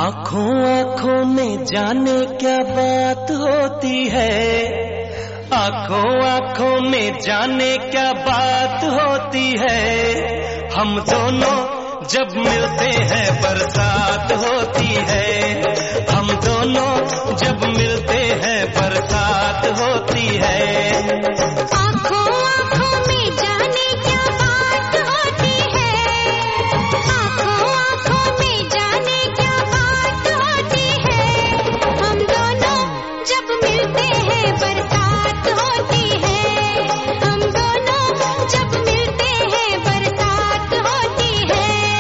आँखों आँखों में जाने क्या बात होती है, आँखों आँखों में जाने क्या बात होती है। हम दोनों जब मिलते हैं बरसात होती है, हम दोनों जब मिलते हैं बरसात होती है। आँखों आँखों में जाने क्या बात होती है, आँखों आँखों में जाने क्या बात होती है। हम दोनों जब मिलते हैं बरसात होती है, हम दोनों जब मिलते हैं बरसात होती है।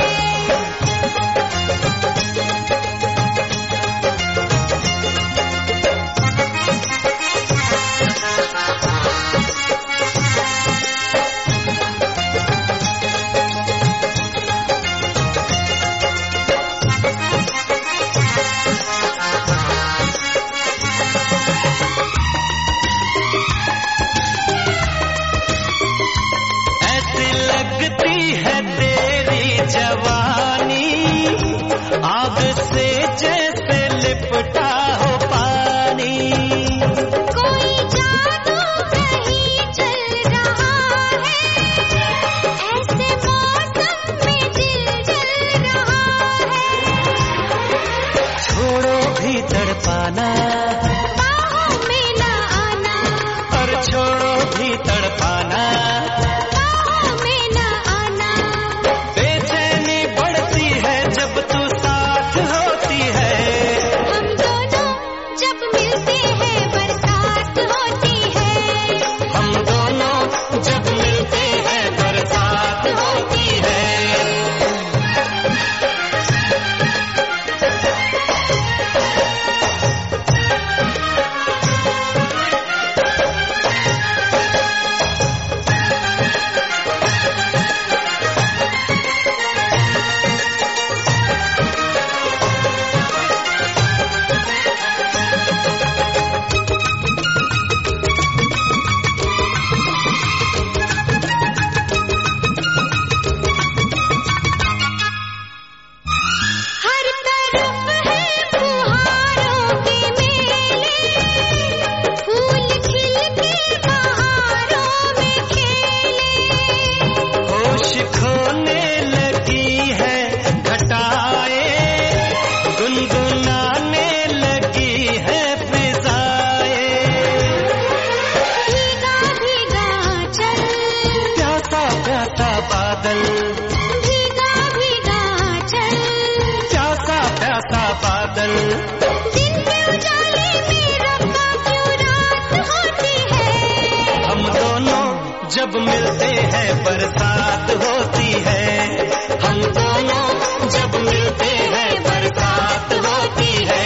लगती है तेरी जवानी, आग से जैसे लिपटा हो पानी। कोई जादू कहीं चल रहा है, ऐसे मौसम में दिल जल रहा है। छोड़ो भी तड़पाना, बाहों में ना आना, और छोड़ो भी तड़पाना। बादल भीगा भीगा चल, प्यासा प्यासा बादल। दिन के उजाले में रब्बा क्यों रात होती है। हम दोनों जब मिलते हैं बरसात होती है, हम दोनों जब मिलते हैं बरसात होती है।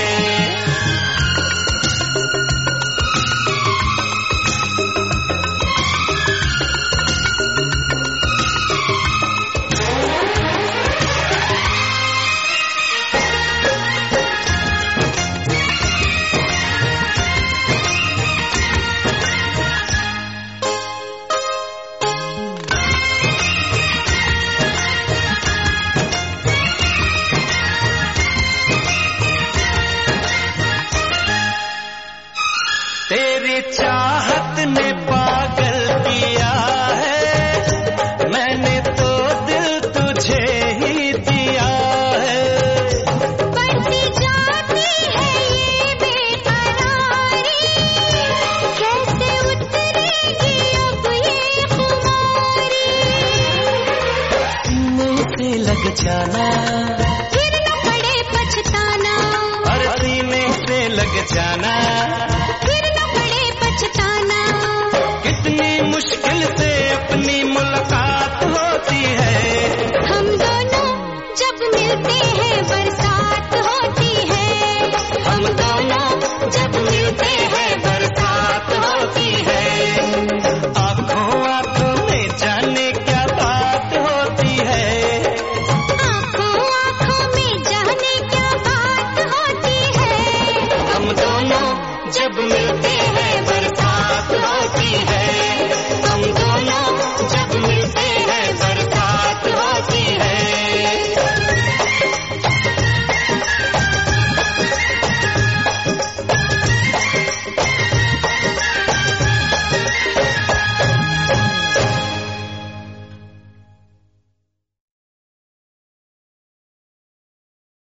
तेरी चाहत ने पागल किया है, मैंने तो दिल तुझे ही दिया है। बढ़ती जाती है ये बेकरारी, कैसे उतरेगी अब ये खुमारी। सीने से लग जाना, फिर न पड़े पछताना, और सीने से लग जाना।